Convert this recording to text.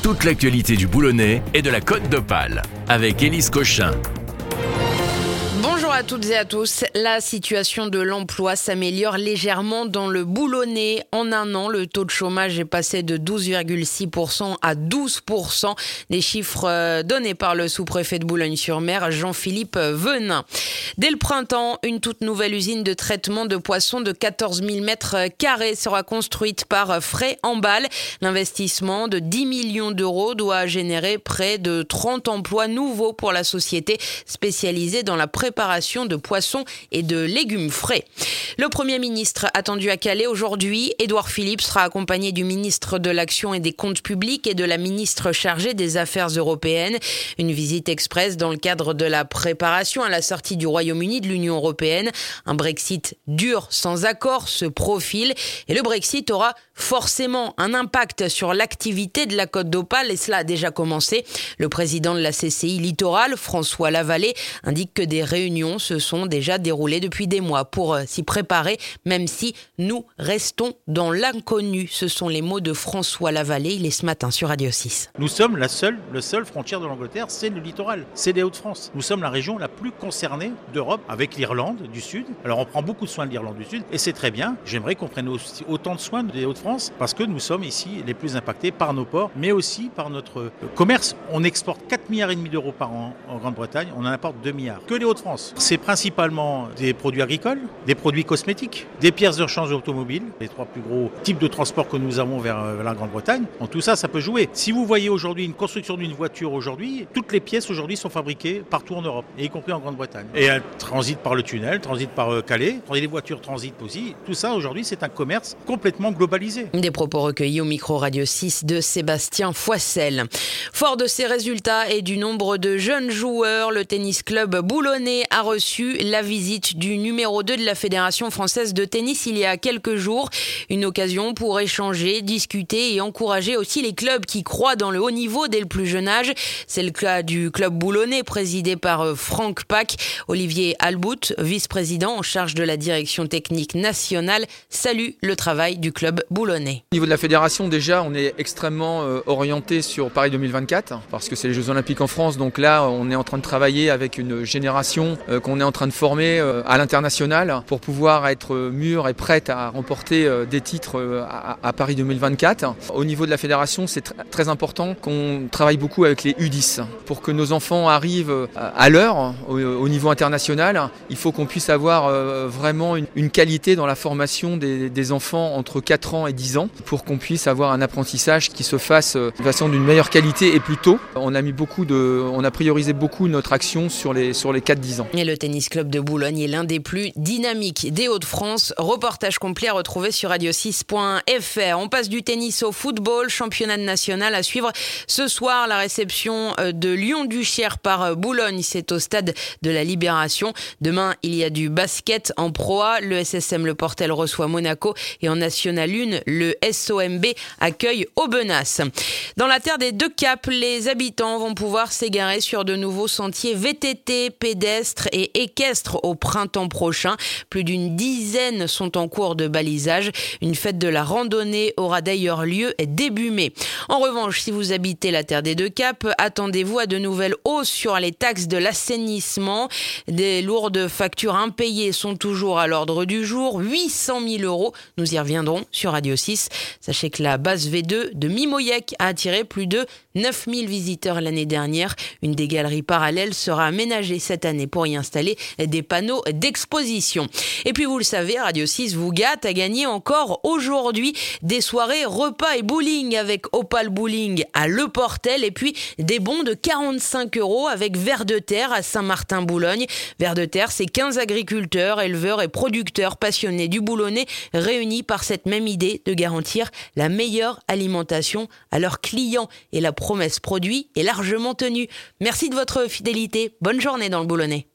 Toute l'actualité du Boulonnais et de la Côte d'Opale avec Élise Cochin. Bonjour à toutes et à tous. La situation de l'emploi s'améliore légèrement dans le Boulonnais. En un an, le taux de chômage est passé de 12,6% à 12%. Des chiffres donnés par le sous-préfet de Boulogne-sur-Mer, Jean-Philippe Venin. Dès le printemps, une toute nouvelle usine de traitement de poissons de 14 000 mètres carrés sera construite par Fray Embal. L'investissement de 10 millions d'euros doit générer près de 30 emplois nouveaux pour la société spécialisée dans la préparation de poissons et de légumes frais. Le Premier ministre attendu à Calais aujourd'hui, Édouard Philippe, sera accompagné du ministre de l'Action et des Comptes publics et de la ministre chargée des Affaires européennes. Une visite express dans le cadre de la préparation à la sortie du Royaume-Uni de l'Union européenne. Un Brexit dur sans accord se profile et le Brexit aura forcément un impact sur l'activité de la Côte d'Opale et cela a déjà commencé. Le président de la CCI Littoral, François Lavallée, indique que des réunions se sont déjà déroulées depuis des mois pour s'y préparer, même si nous restons dans l'inconnu. Ce sont les mots de François Lavallée. Il est ce matin sur Radio 6. Nous sommes la seule frontière de l'Angleterre, c'est le littoral, c'est les Hauts-de-France. Nous sommes la région la plus concernée d'Europe avec l'Irlande du Sud. Alors on prend beaucoup de soin de l'Irlande du Sud et c'est très bien. J'aimerais qu'on prenne aussi autant de soin des Hauts-de-France parce que nous sommes ici les plus impactés par nos ports, mais aussi par notre commerce. On exporte 4,5 milliards d'euros par an en Grande-Bretagne, on en importe 2 milliards. Que les Hauts-de-France. C'est principalement des produits agricoles, des produits cosmétiques, des pièces de rechange automobiles, les 3 plus gros types de transports que nous avons vers la Grande-Bretagne. Donc tout ça, ça peut jouer. Si vous voyez aujourd'hui une construction d'une voiture aujourd'hui, toutes les pièces aujourd'hui sont fabriquées partout en Europe, y compris en Grande-Bretagne. Et elles transitent par le tunnel, transitent par Calais, les voitures transitent aussi. Tout ça aujourd'hui, c'est un commerce complètement globalisé. Des propos recueillis au micro Radio 6 de Sébastien Foissel. Fort de ses résultats et du nombre de jeunes joueurs, le tennis club boulonnais a reçu la visite du numéro 2 de la Fédération française de tennis il y a quelques jours. Une occasion pour échanger, discuter et encourager aussi les clubs qui croient dans le haut niveau dès le plus jeune âge. C'est le cas du club boulonnais présidé par Franck Pack. Olivier Albout, vice-président en charge de la direction technique nationale, salue le travail du club boulonnais. Au niveau de la fédération, déjà, on est extrêmement orienté sur Paris 2024 parce que c'est les Jeux Olympiques en France. Donc là, on est en train de travailler avec une génération qu'on est en train de former à l'international pour pouvoir être mûre et prête à remporter des titres à Paris 2024. Au niveau de la fédération, c'est très important qu'on travaille beaucoup avec les U10 pour que nos enfants arrivent à l'heure au niveau international. Il faut qu'on puisse avoir vraiment une qualité dans la formation des enfants entre 4 ans et 10 ans pour qu'on puisse avoir un apprentissage qui se fasse de façon d'une meilleure qualité et plus tôt. On a priorisé beaucoup notre action sur les 4-10 ans. Et le tennis club de Boulogne est l'un des plus dynamiques des Hauts-de-France. Reportage complet à retrouver sur radio6.fr. On passe du tennis au football, championnat national à suivre ce soir. La réception de Lyon-Duchère par Boulogne, c'est au stade de la Libération. Demain, il y a du basket en Pro A. Le SSM Le Portel reçoit Monaco et en National 1, le SOMB accueille Aubenas. Dans la terre des deux caps, les habitants vont pouvoir s'égarer sur de nouveaux sentiers VTT, pédestres et équestres au printemps prochain. Plus d'une dizaine sont en cours de balisage. Une fête de la randonnée aura d'ailleurs lieu début mai. En revanche, si vous habitez la terre des deux caps, attendez-vous à de nouvelles hausses sur les taxes de l'assainissement. Des lourdes factures impayées sont toujours à l'ordre du jour. 800 000 euros. Nous y reviendrons sur Radio 6. Sachez que la base V2 de Mimoyec a attiré plus de 9 000 visiteurs l'année dernière. Une des galeries parallèles sera aménagée cette année pour y installer des panneaux d'exposition. Et puis vous le savez, Radio 6 vous gâte à gagner encore aujourd'hui des soirées repas et bowling avec Opal Bowling à Le Portel et puis des bons de 45 € avec Vers de Terre à Saint-Martin-Boulogne. Vers de Terre, c'est 15 agriculteurs, éleveurs et producteurs passionnés du boulonnais réunis par cette même idée de garantir la meilleure alimentation à leurs clients. Et la promesse produit est largement tenue. Merci de votre fidélité. Bonne journée dans le Boulonnais.